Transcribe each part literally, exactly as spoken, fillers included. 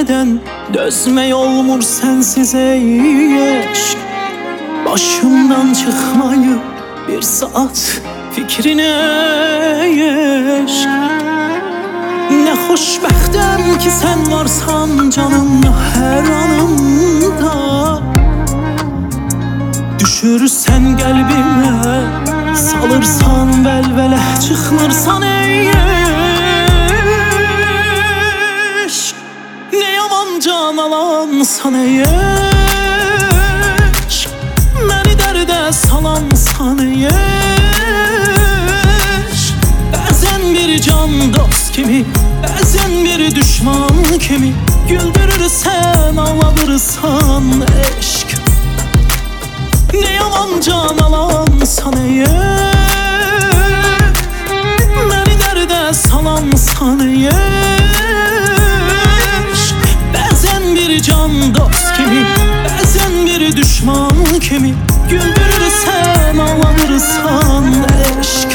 bilmeden dözmək olmur sensiz ey eşq. Başımdan çıkmayı bir saat fikrine eşq. Ne xoşbəxtəm ki sen varsan canımda her anımda. Düşürsən qəlbimə, salırsan vəlvələ, çıxmırsan ey eşq. Ne yaman can alansan ey eşq. Məni dərdə salansan ey eşq. Bəzən bir can dost kimi, bəzən bir düşman kimi, güldürürsən, ağladırsan eşq. Ne yaman can alansan ey eşq. Məni dərdə salansan ey eşq. Bəzən bir can dost kimi, bəzən bir düşman kimi, güldürürsən, ağladırsan eşq.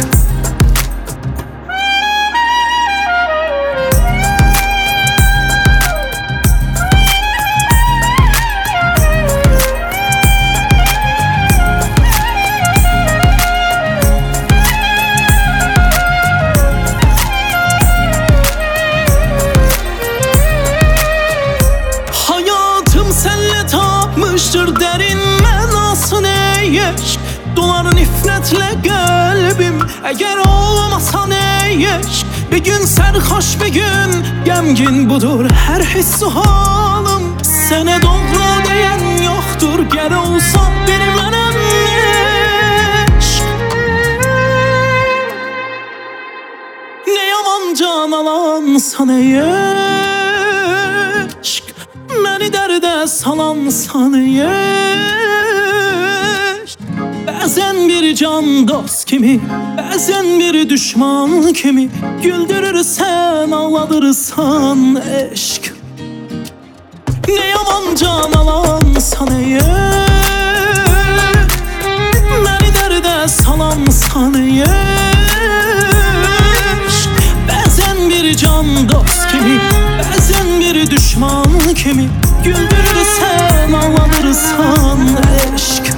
Tapmışdır derin mənasını ey eşq. Dolar nifrətlə qəlbim əgər olmasan ey eşq. Bir gün sərxoş, bir gün qəmgin, budur hər hissu halım. Sənə doğru deyən yoxdur, gəl olsa bir mənəm eşq. Ne yaman can alansan ey eşq. Məni dərdə salansan ey eşq. Bəzən bir can dost kimi, bəzən bir düşman kimi, güldürürsən, ağladırsan eşq. Ne yaman can alansan ey eşq. Məni dərdə salansan ey eşq. Bəzən bir can dost kimi, bəzən bir düşman kimi, güldürürsən, ağladırsan eşq.